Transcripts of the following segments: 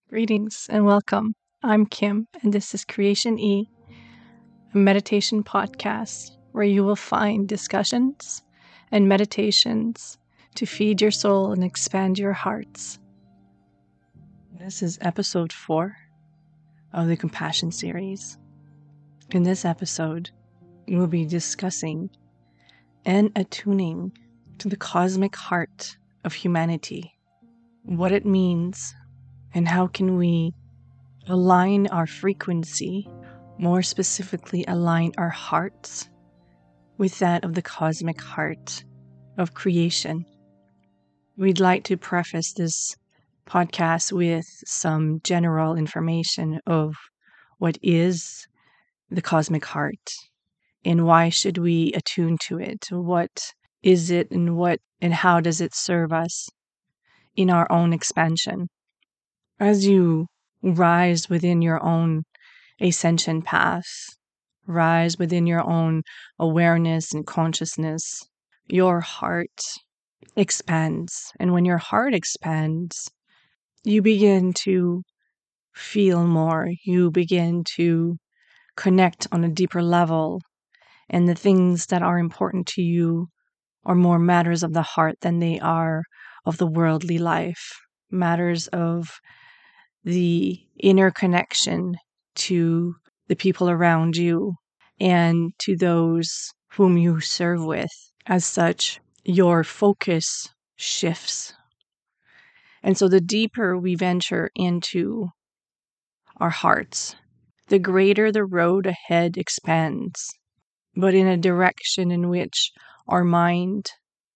Greetings and welcome. I'm Kim, and this is Creation E, a meditation podcast where you will find discussions and meditations to feed your soul and expand your hearts. This is episode 4 of the Compassion series. In this episode, we'll be discussing and attuning to the cosmic heart of humanity, what it means, and how can we align our frequency, more specifically align our hearts with that of the cosmic heart of creation. We'd like to preface this podcast with some general information of what is the cosmic heart and why should we attune to it? What is it and how does it serve us in our own expansion? As you rise within your own ascension path, rise within your own awareness and consciousness, your heart expands. And when your heart expands, you begin to feel more, you begin to connect on a deeper level, and the things that are important to you are more matters of the heart than they are of the worldly life, matters of the inner connection to the people around you and to those whom you serve with. As such, your focus shifts. And so the deeper we venture into our hearts, the greater the road ahead expands, but in a direction in which our mind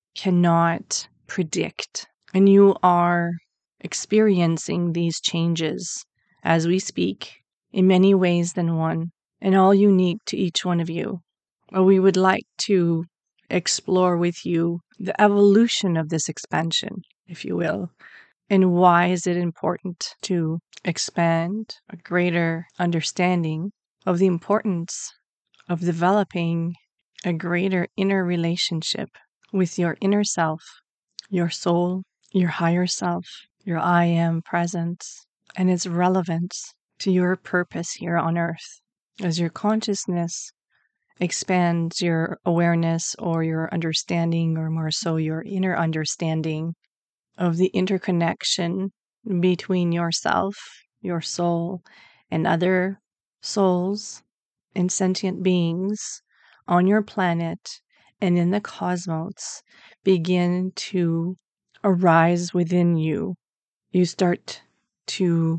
cannot predict. And you are experiencing these changes as we speak in many ways than one, and all unique to each one of you. We would like to explore with you the evolution of this expansion, if you will, and why is it important to expand a greater understanding of the importance of developing a greater inner relationship with your inner self, your soul, your higher self, your I am presence, and its relevance to your purpose here on earth. As your consciousness expands your awareness or your understanding, or more so your inner understanding of the interconnection between yourself, your soul, and other souls and sentient beings on your planet and in the cosmos begin to arise within you. You start to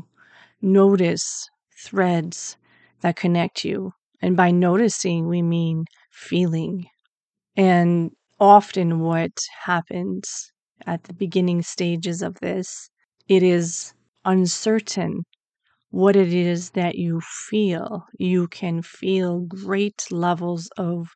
notice threads that connect you. And by noticing, we mean feeling. And often what happens at the beginning stages of this, it is uncertain what it is that you feel. You can feel great levels of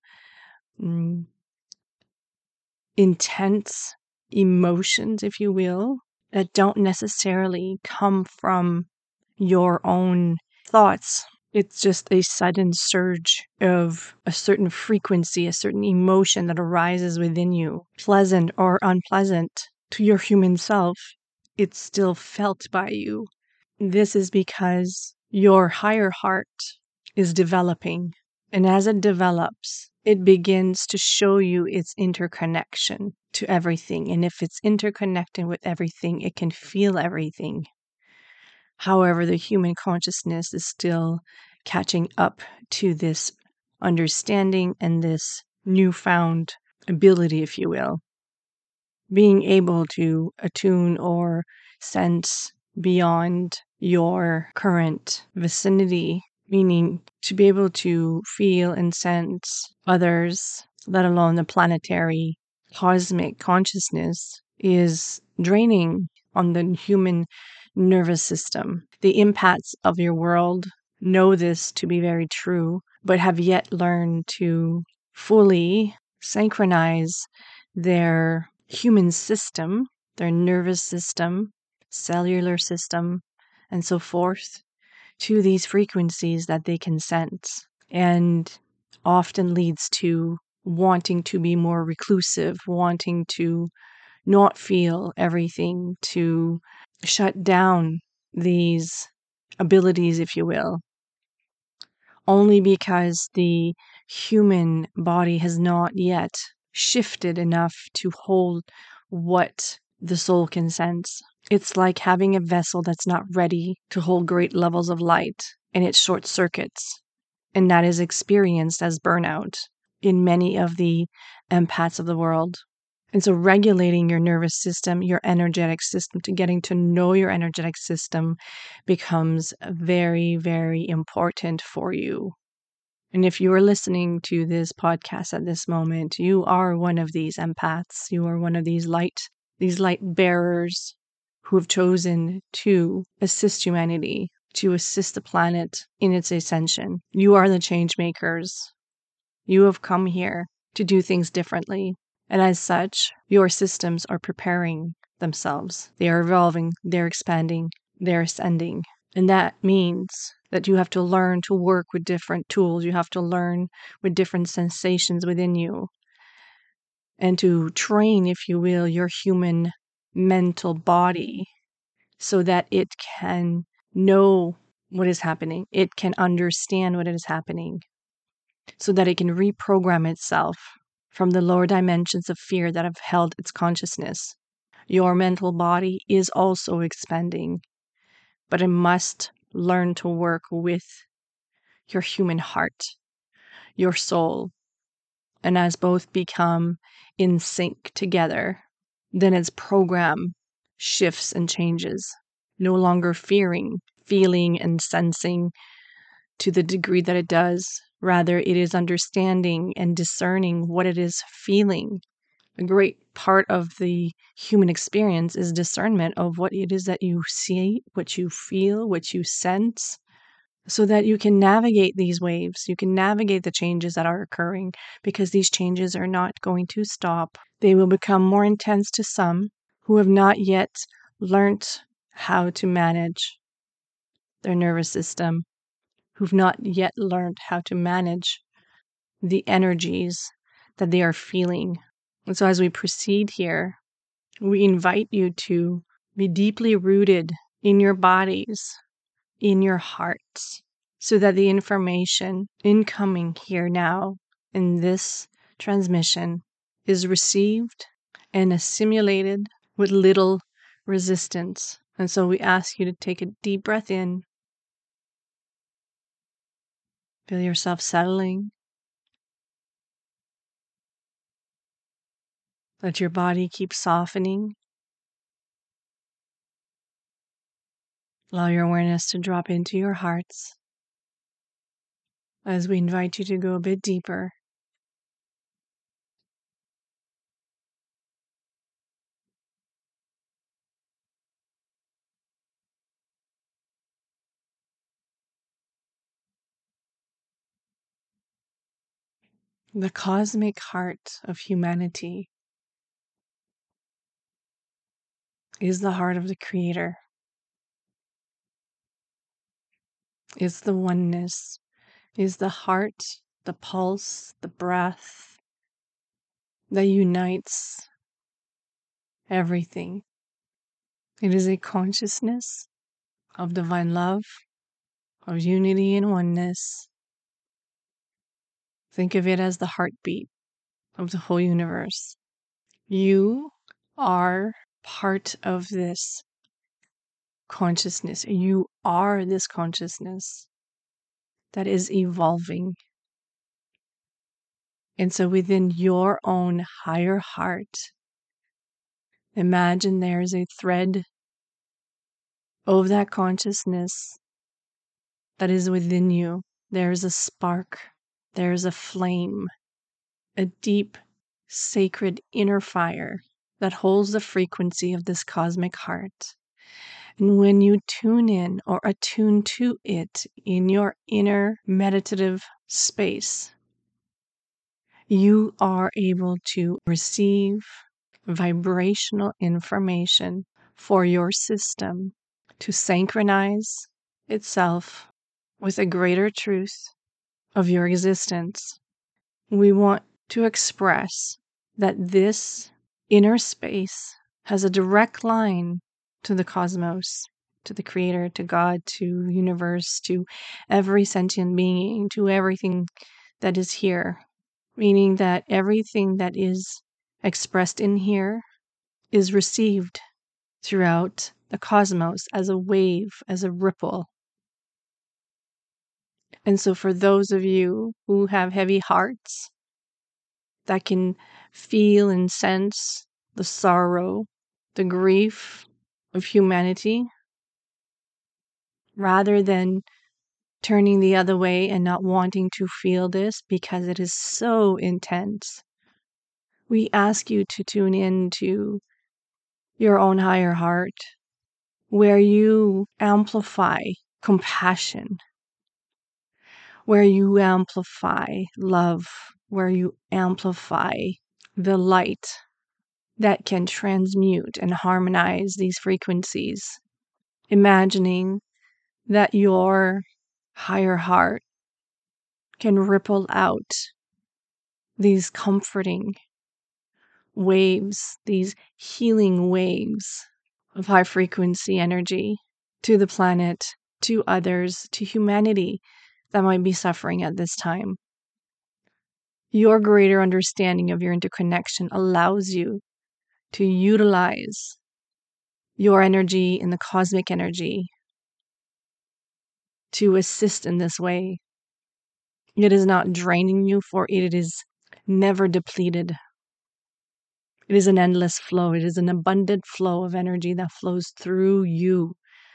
intense emotions, if you will, that don't necessarily come from your own thoughts. It's just a sudden surge of a certain frequency, a certain emotion that arises within you, pleasant or unpleasant to your human self. It's still felt by you. This is because your higher heart is developing. And as it develops, it begins to show you its interconnection to everything. And if it's interconnecting with everything, it can feel everything. However, the human consciousness is still catching up to this understanding and this newfound ability, if you will. Being able to attune or sense beyond your current vicinity, meaning to be able to feel and sense others, let alone the planetary cosmic consciousness, is draining on the human nervous system. The empaths of your world know this to be very true, but have yet learned to fully synchronize their human system, their nervous system, cellular system, and so forth, to these frequencies that they can sense, and often leads to wanting to be more reclusive, wanting to not feel everything, to shut down these abilities, if you will, only because the human body has not yet shifted enough to hold what the soul can sense. It's like having a vessel that's not ready to hold great levels of light, and it short circuits. And that is experienced as burnout in many of the empaths of the world. And so regulating your nervous system, your energetic system, to getting to know your energetic system becomes very, very important for you. And if you are listening to this podcast at this moment, you are one of these empaths. You are one of these light bearers who have chosen to assist humanity, to assist the planet in its ascension. You are the change makers. You have come here to do things differently. And as such, your systems are preparing themselves. They are evolving, they're expanding, they're ascending. And that means that you have to learn to work with different tools. You have to learn with different sensations within you. And to train, if you will, your human mental body so that it can know what is happening. It can understand what is happening so that it can reprogram itself from the lower dimensions of fear that have held its consciousness. Your mental body is also expanding, but it must learn to work with your human heart, your soul. And as both become in sync together, then its program shifts and changes, no longer fearing, feeling, and sensing to the degree that it does. Rather, it is understanding and discerning what it is feeling. A great part of the human experience is discernment of what it is that you see, what you feel, what you sense, so that you can navigate these waves. You can navigate the changes that are occurring, because these changes are not going to stop. They will become more intense to some who have not yet learnt how to manage their nervous system, who've not yet learned how to manage the energies that they are feeling. And so as we proceed here, we invite you to be deeply rooted in your bodies, in your hearts, so that the information incoming here now in this transmission is received and assimilated with little resistance. And so we ask you to take a deep breath in. Feel yourself settling. Let your body keep softening. Allow your awareness to drop into your hearts as we invite you to go a bit deeper. The cosmic heart of humanity is the heart of the Creator. Is the oneness, is the heart, the pulse, the breath that unites everything. It is a consciousness of divine love, of unity and oneness. Think of it as the heartbeat of the whole universe. You are part of this consciousness. You are this consciousness that is evolving. And so within your own higher heart, imagine there is a thread of that consciousness that is within you. There is a spark. There is a flame, a deep, sacred inner fire that holds the frequency of this cosmic heart. And when you tune in or attune to it in your inner meditative space, you are able to receive vibrational information for your system to synchronize itself with a greater truth of your existence. We want to express that this inner space has a direct line to the cosmos. to the Creator, to God, to universe, to every sentient being, to everything that is here. Meaning that everything that is expressed in here is received throughout the cosmos as a wave, as a ripple. And so for those of you who have heavy hearts that can feel and sense the sorrow, the grief of humanity, rather than turning the other way and not wanting to feel this because it is so intense, we ask you to tune in to your own higher heart, where you amplify compassion, where you amplify love, where you amplify the light that can transmute and harmonize these frequencies. Imagining that your higher heart can ripple out these comforting waves, these healing waves of high frequency energy to the planet, to others, to humanity that might be suffering at this time. Your greater understanding of your interconnection allows you to utilize your energy in the cosmic energy to assist in this way. It is not draining you, for it is never depleted. It is an endless flow. It is an abundant flow of energy that flows through you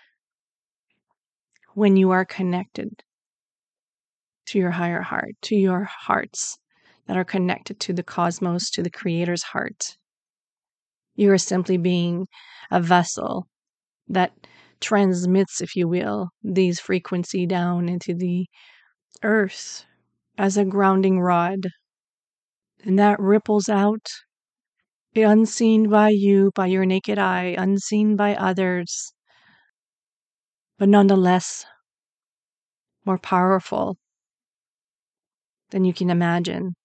when you are connected to your higher heart, to your hearts that are connected to the cosmos, to the Creator's heart. You are simply being a vessel that transmits, if you will, these frequency down into the earth as a grounding rod. And that ripples out, unseen by you, by your naked eye, unseen by others, but nonetheless more powerful than you can imagine.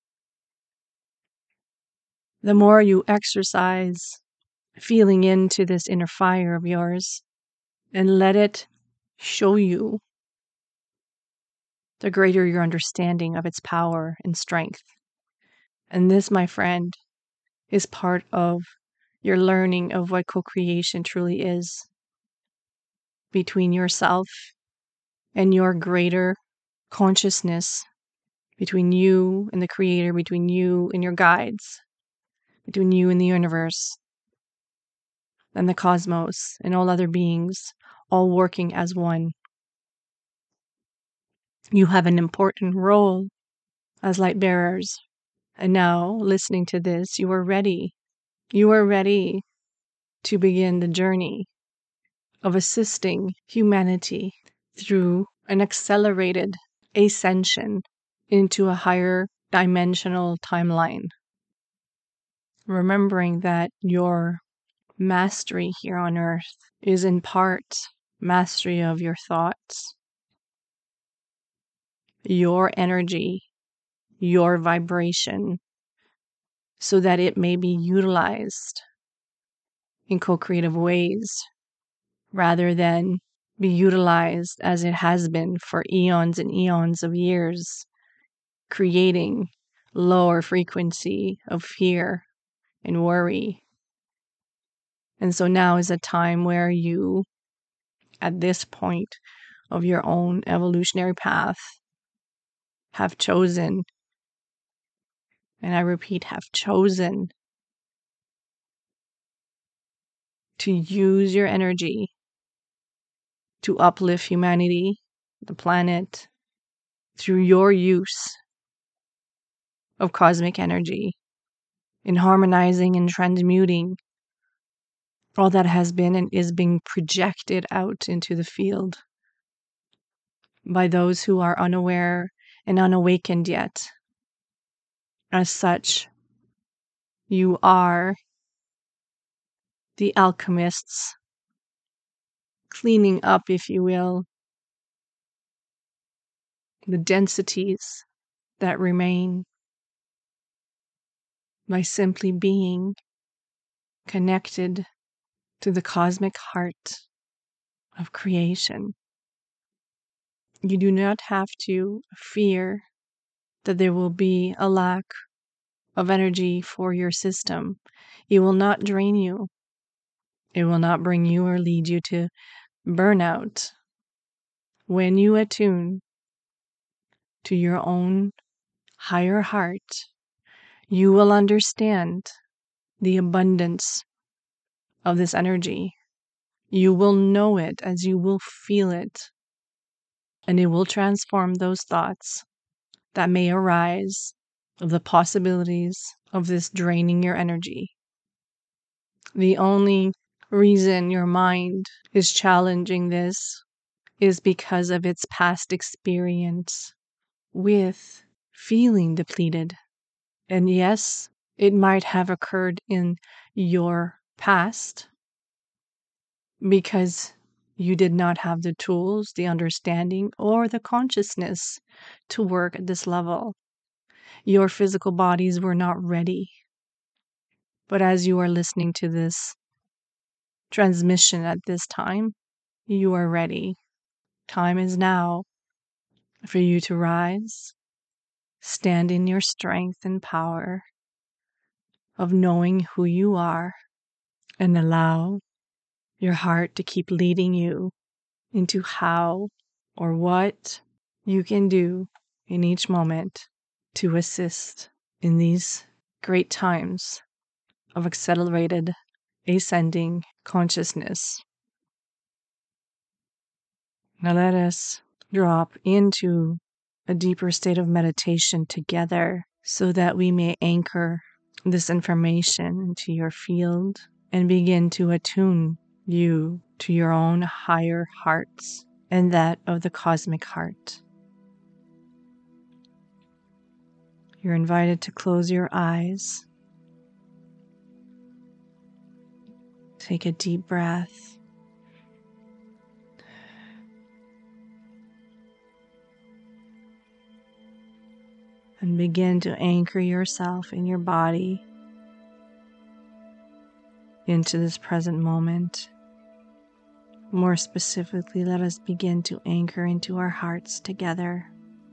The more you exercise feeling into this inner fire of yours and let it show you, the greater your understanding of its power and strength. And this, my friend, is part of your learning of what co-creation truly is between yourself and your greater consciousness, between you and the Creator, between you and your guides, between you and the universe and the cosmos and all other beings, all working as one. You have an important role as light bearers. And now, listening to this, you are ready. You are ready to begin the journey of assisting humanity through an accelerated ascension into a higher dimensional timeline. Remembering that your mastery here on earth is in part mastery of your thoughts, your energy, your vibration, so that it may be utilized in co-creative ways rather than be utilized as it has been for eons and eons of years, creating lower frequency of fear and worry. And so now is a time where you, at this point of your own evolutionary path, have chosen, and I repeat, have chosen to use your energy to uplift humanity, the planet, through your use of cosmic energy, in harmonizing and transmuting all that has been and is being projected out into the field by those who are unaware and unawakened yet. As such, you are the alchemists cleaning up, if you will, the densities that remain by simply being connected to the cosmic heart of creation. You do not have to fear that there will be a lack of energy for your system. It will not drain you. It will not bring you or lead you to burnout. When you attune to your own higher heart, you will understand the abundance of this energy. You will know it as you will feel it, and it will transform those thoughts that may arise of the possibilities of this draining your energy. The only reason your mind is challenging this is because of its past experience with feeling depleted. And yes, it might have occurred in your past because you did not have the tools, the understanding, or the consciousness to work at this level. Your physical bodies were not ready. But as you are listening to this transmission at this time, you are ready. Time is now for you to rise, stand in your strength and power of knowing who you are, and allow your heart to keep leading you into how or what you can do in each moment to assist in these great times of accelerated ascending consciousness. Now let us drop into a deeper state of meditation together so that we may anchor this information into your field and begin to attune you to your own higher hearts and that of the cosmic heart. You're invited to close your eyes. Take a deep breath. And begin to anchor yourself in your body into this present moment. More specifically, let us begin to anchor into our hearts together.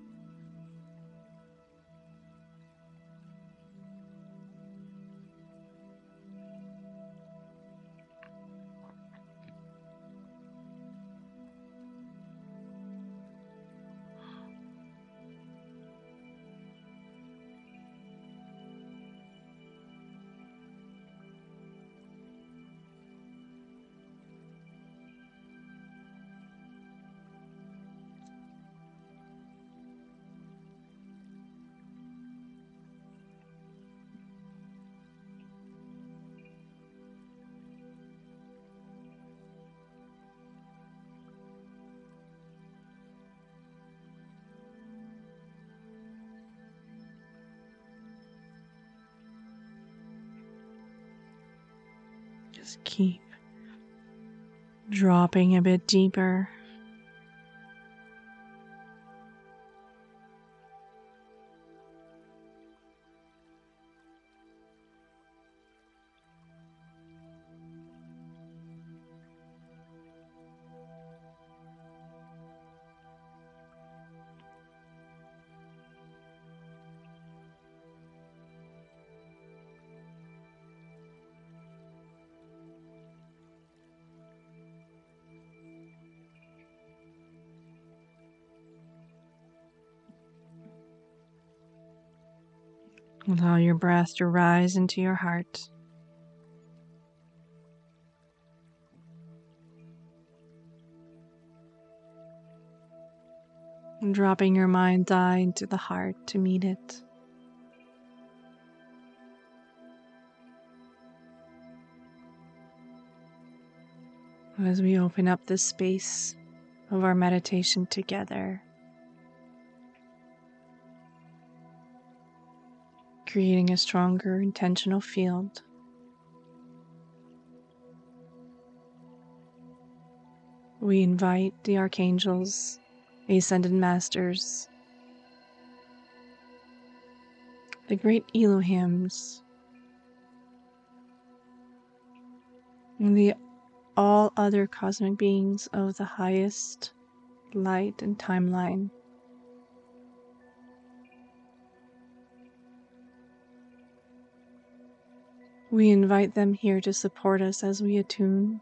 Just keep dropping a bit deeper. Allow your breath to rise into your heart. And dropping your mind's eye into the heart to meet it. As we open up this space of our meditation together, creating a stronger intentional field. We invite the archangels, ascended masters, the great Elohims, and the all other cosmic beings of the highest light and timeline. We invite them here to support us as we attune.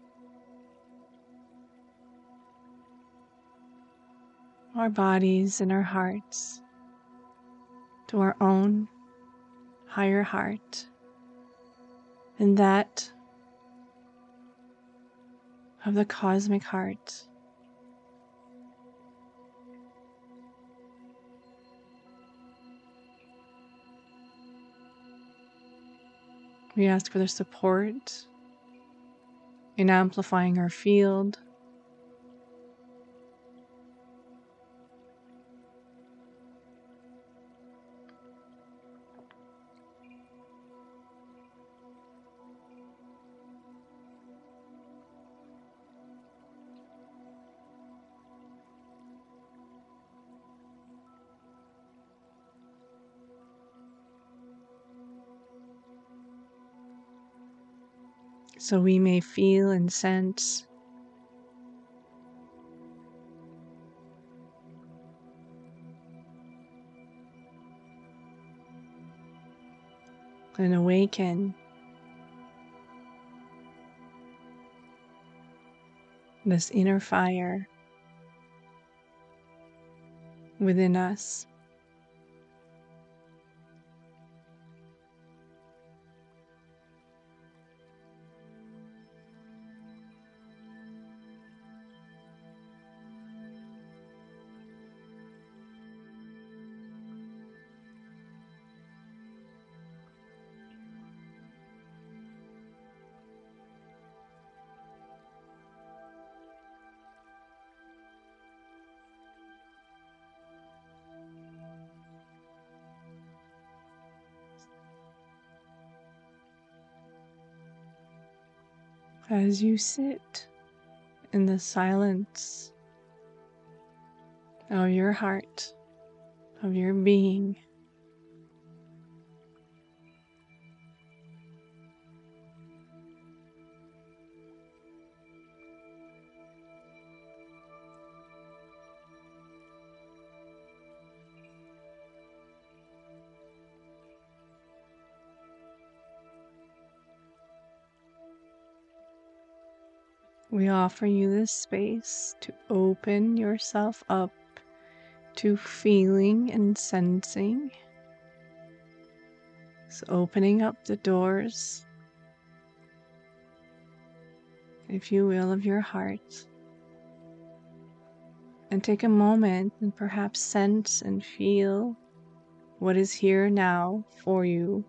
Our bodies and our hearts to our own higher heart and that of the cosmic heart. We ask for their support in amplifying our field, so we may feel and sense and awaken this inner fire within us. As you sit in the silence of your heart, of your being, we offer you this space to open yourself up to feeling and sensing. So opening up the doors, if you will, of your heart. And take a moment and perhaps sense and feel what is here now for you.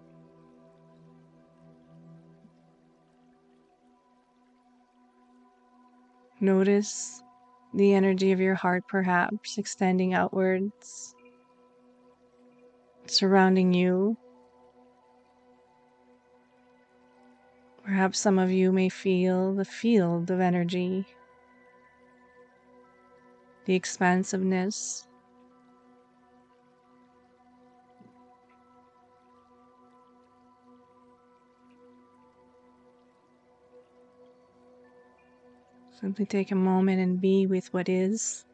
Notice the energy of your heart perhaps extending outwards, surrounding you. Perhaps some of you may feel the field of energy, the expansiveness. Simply take a moment and be with what is.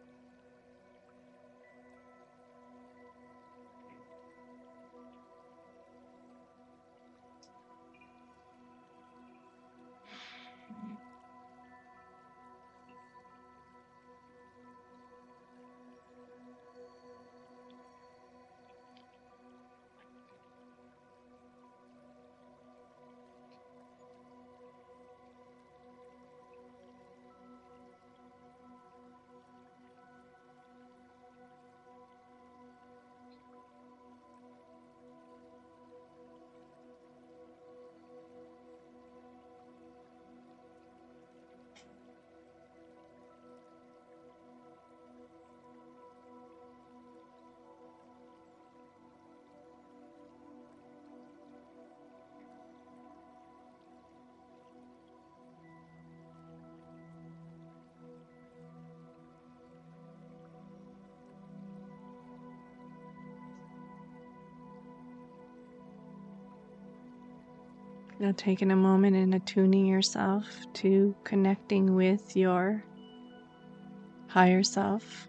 Now taking a moment and attuning yourself to connecting with your higher self.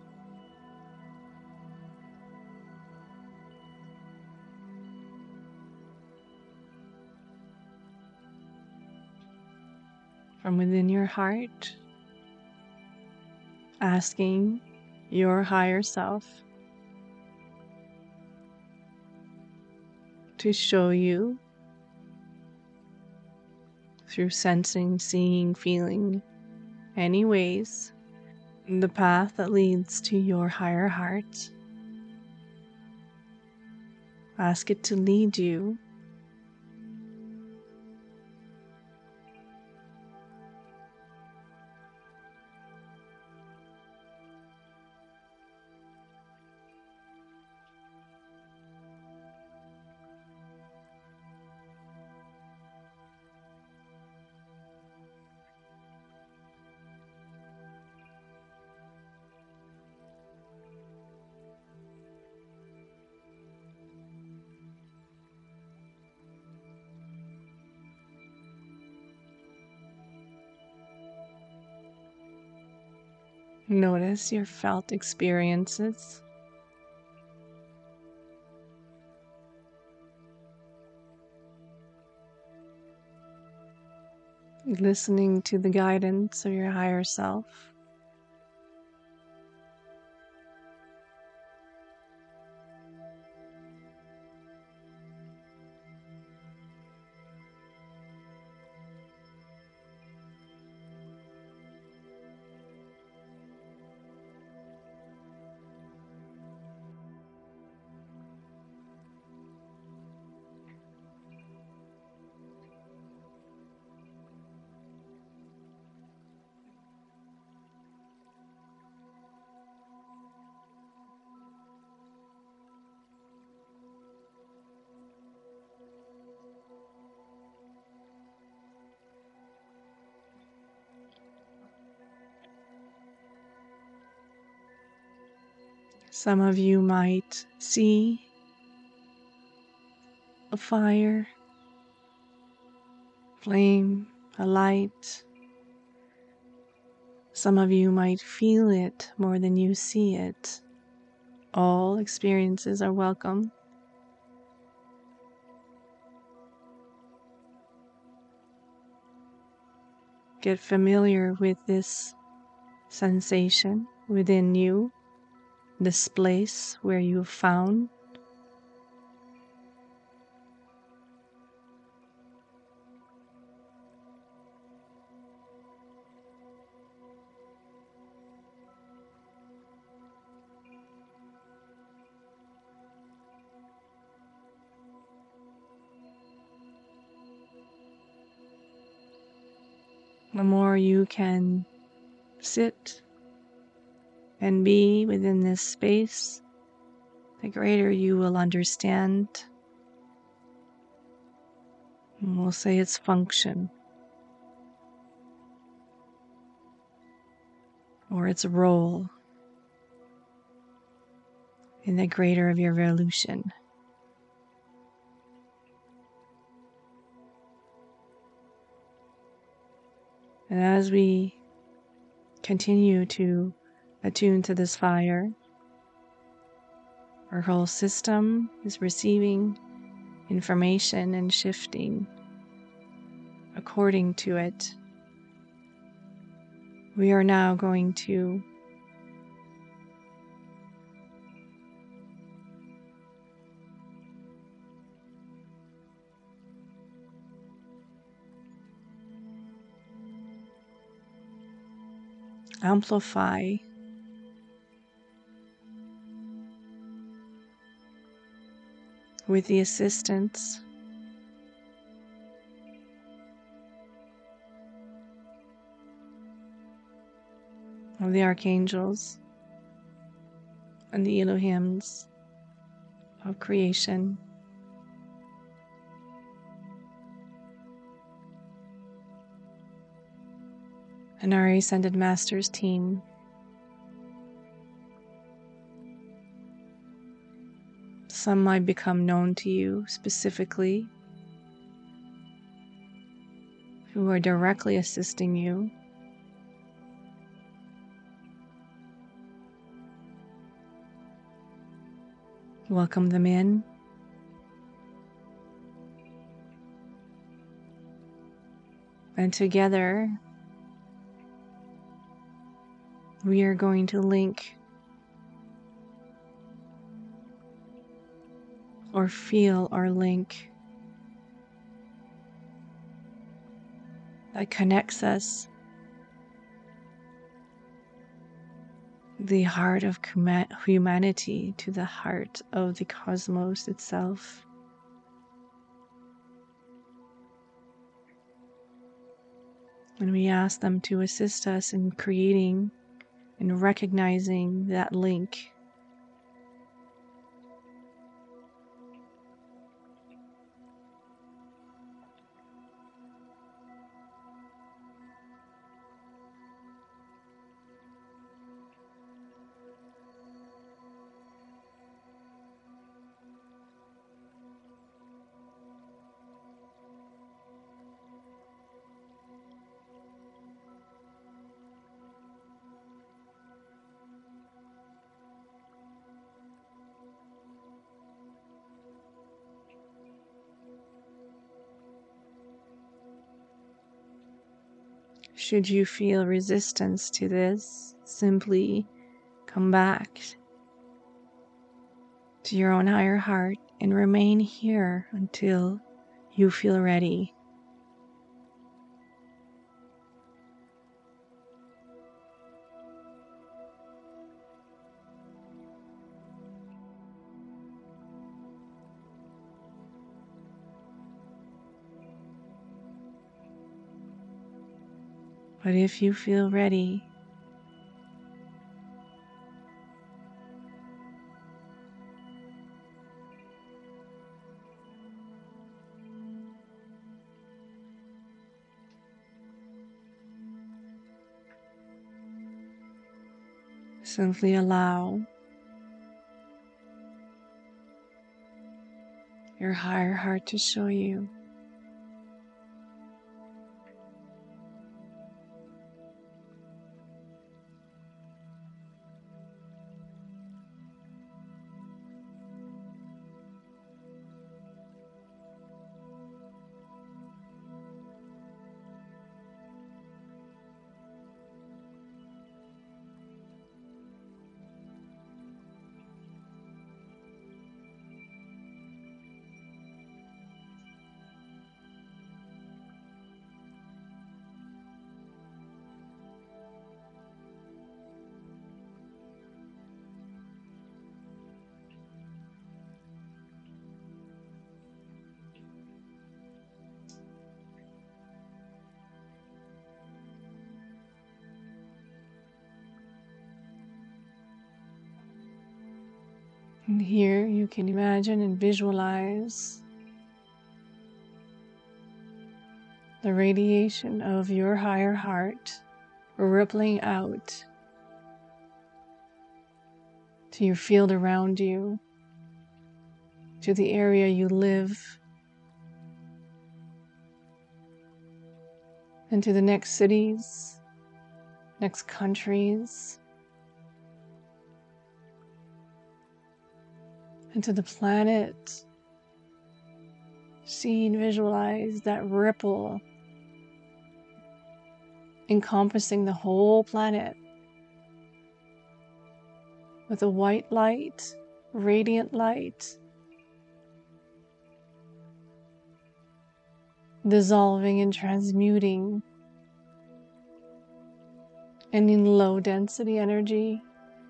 From within your heart, asking your higher self to show you through sensing, seeing, feeling, any ways, the path that leads to your higher heart. Ask it to lead you Notice your felt experiences. Listening to the guidance of your higher self. Some of you might see a fire, flame, a light. Some of you might feel it more than you see it. All experiences are welcome. Get familiar with this sensation within you, this place where you found. The more you can sit and be within this space, the greater you will understand. And we'll say its function or its role in the greater of your evolution. And as we continue to attune to this fire, our whole system is receiving information and shifting according to it. We are now going to amplify with the assistance of the archangels and the Elohims of creation. And our Ascended Masters team. Some might become known to you specifically who are directly assisting you. Welcome them in. And together, we are going to link or feel our link that connects us, the heart of humanity, to the heart of the cosmos itself. And we ask them to assist us in creating and recognizing that link. Should you feel resistance to this, simply come back to your own higher heart and remain here until you feel ready. But if you feel ready, simply allow your higher heart to show you. And here you can imagine and visualize the radiation of your higher heart rippling out to your field around you, to the area you live, and to the next cities, next countries, and to the planet. See and visualize that ripple encompassing the whole planet with a white light, radiant light, dissolving and transmuting any low density energy.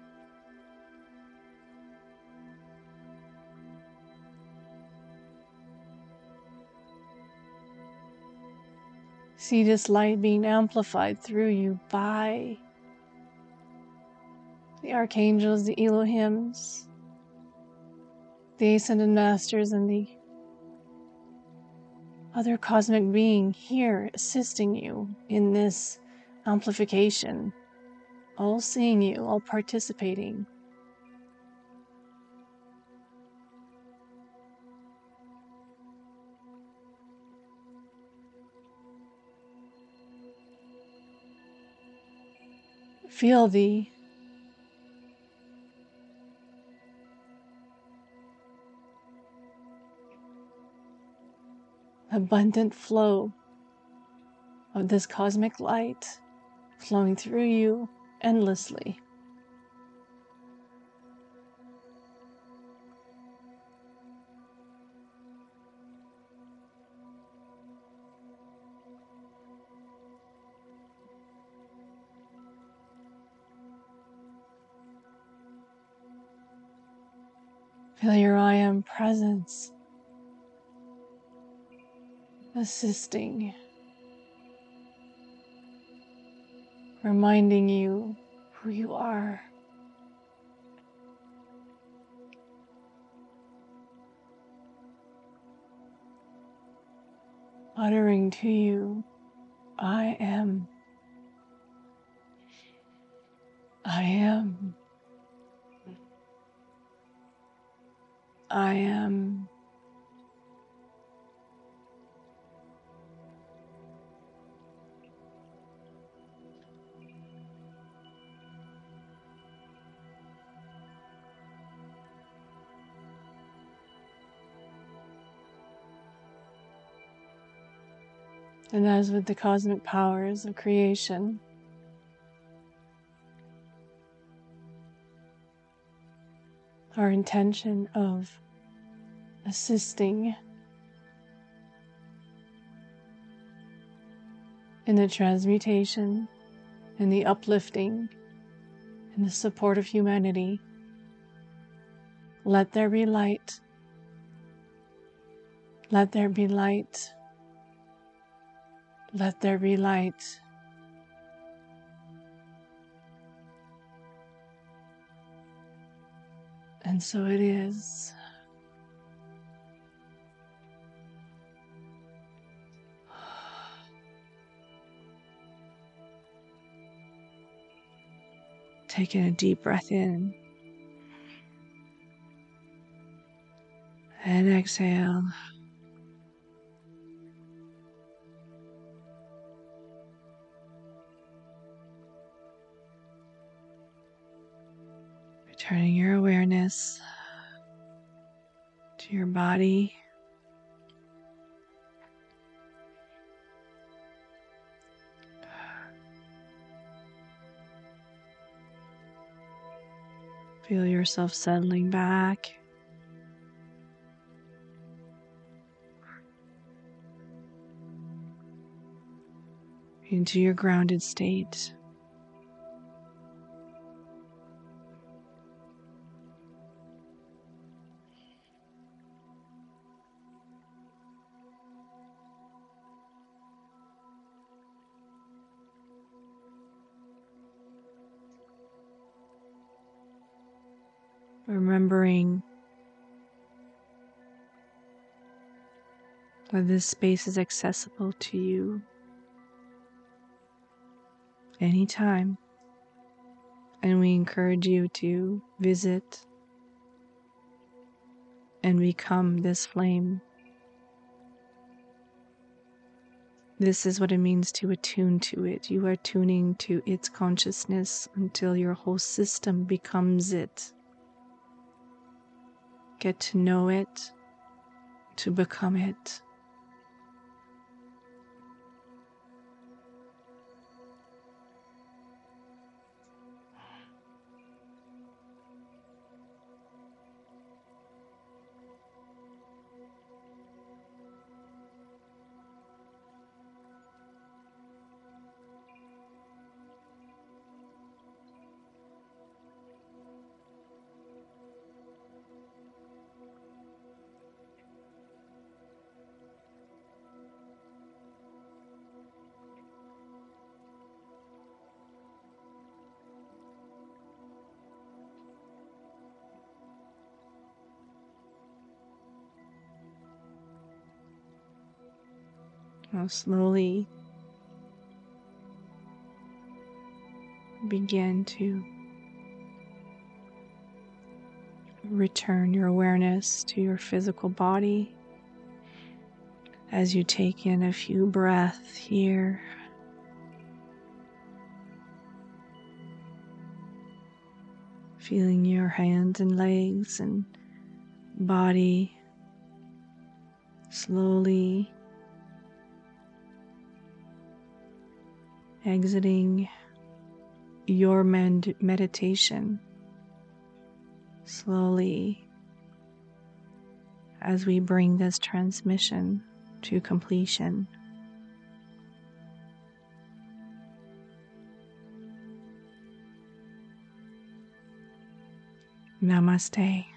See this light being amplified through you by the archangels, the Elohims, the ascended masters, and the other cosmic being here assisting you in this amplification, all seeing you, all participating. Feel the abundant flow of this cosmic light flowing through you endlessly. Feel your I Am presence assisting, reminding you who you are. Uttering to you, I am. I am. I am. And as with the cosmic powers of creation, our intention of assisting in the transmutation, in the uplifting, in the support of humanity. Let there be light. Let there be light. Let there be light. And so it is. Taking a deep breath in and exhale. Returning your awareness to your body. Feel yourself settling back. Into your grounded state. Remembering that this space is accessible to you anytime, and we encourage you to visit and become this flame. This is what it means to attune to it. You are tuning to its consciousness until your whole system becomes it. Get to know it, to become it. Now slowly begin to return your awareness to your physical body as you take in a few breaths here feeling your hands and legs and body slowly exiting your meditation, slowly, as we bring this transmission to completion. Namaste.